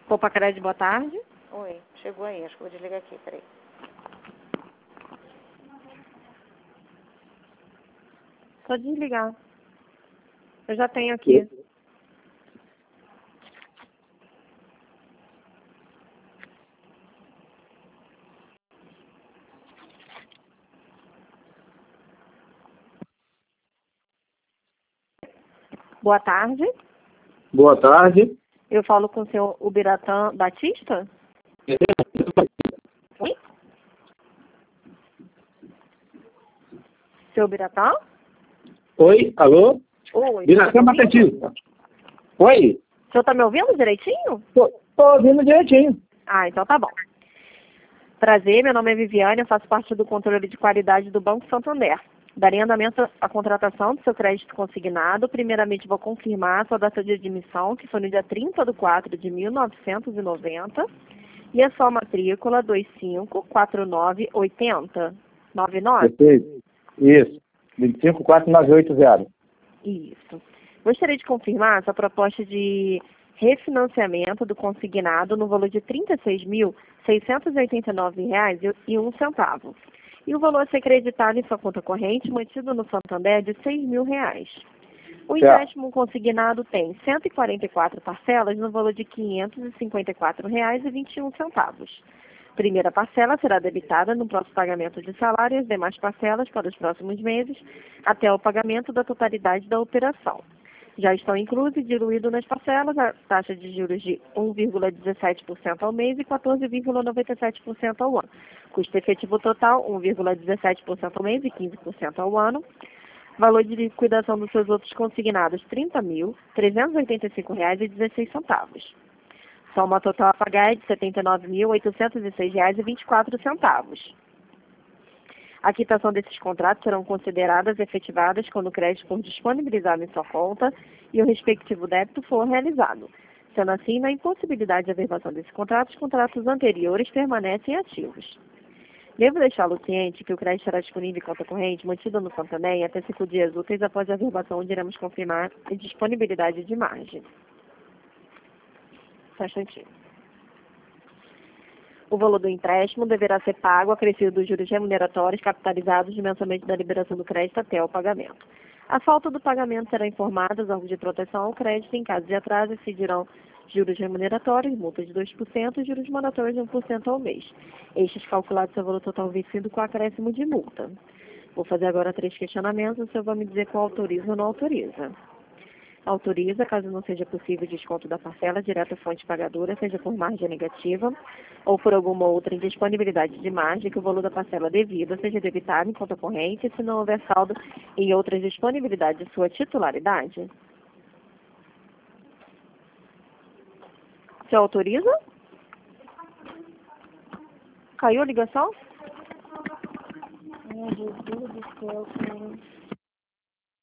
Copa Crédito, boa tarde. Oi, chegou aí, acho que eu vou desligar aqui, peraí. Só desligar. Eu já tenho aqui. Boa tarde. Boa tarde. Eu falo com o senhor Ubiratã Batista? Oi? Seu Ubiratã? Oi, alô? Oi. Biratã Batista. Oi? O senhor tá me ouvindo direitinho? Tô ouvindo direitinho. Ah, então tá bom. Prazer, meu nome é Viviane, eu faço parte do controle de qualidade do Banco Santander. Darei andamento à contratação do seu crédito consignado. Primeiramente, vou confirmar a sua data de admissão, que foi no dia 30/4/1990, e a sua matrícula 254980. 99? Perfeito. Isso. 254-980. Isso. Gostaria de confirmar a sua proposta de refinanciamento do consignado no valor de R$ 36.689,01. E o valor a ser creditado em sua conta corrente, mantido no Santander, é de R$ 6.000. O empréstimo consignado tem 144 parcelas no valor de R$ 554,21. Primeira parcela será debitada no próximo pagamento de salário e as demais parcelas para os próximos meses, até o pagamento da totalidade da operação. Já estão inclusos e diluídos nas parcelas a taxa de juros de 1,17% ao mês e 14,97% ao ano. Custo efetivo total, 1,17% ao mês e 15% ao ano. Valor de liquidação dos seus outros consignados, R$ 30.385,16. Soma total a pagar é de R$ 79.806,24. A quitação desses contratos serão consideradas efetivadas quando o crédito for disponibilizado em sua conta e o respectivo débito for realizado. Sendo assim, na impossibilidade de averbação desses contratos, os contratos anteriores permanecem ativos. Devo deixá-lo ciente que o crédito será disponível em conta corrente, mantido no Santander, até 5 dias úteis após a averbação, onde iremos confirmar a disponibilidade de margem. Só um instantinho. O valor do empréstimo deverá ser pago acrescido dos juros remuneratórios capitalizados mensalmente da liberação do crédito até o pagamento. A falta do pagamento será informada aos órgãos de proteção ao crédito. Em caso de atraso, incidirão juros remuneratórios, multa de 2% e juros moratórios de 1% ao mês. Estes calculados seu valor total vencido com acréscimo de multa. Vou fazer agora 3 questionamentos. O senhor vai me dizer qual autoriza ou não autoriza. Autoriza, caso não seja possível desconto da parcela direta à fonte pagadora, seja por margem negativa ou por alguma outra indisponibilidade de margem, que o valor da parcela devida seja debitado em conta corrente, se não houver saldo em outras disponibilidades de sua titularidade. Você autoriza? Caiu a ligação? Meu Deus do céu, cara.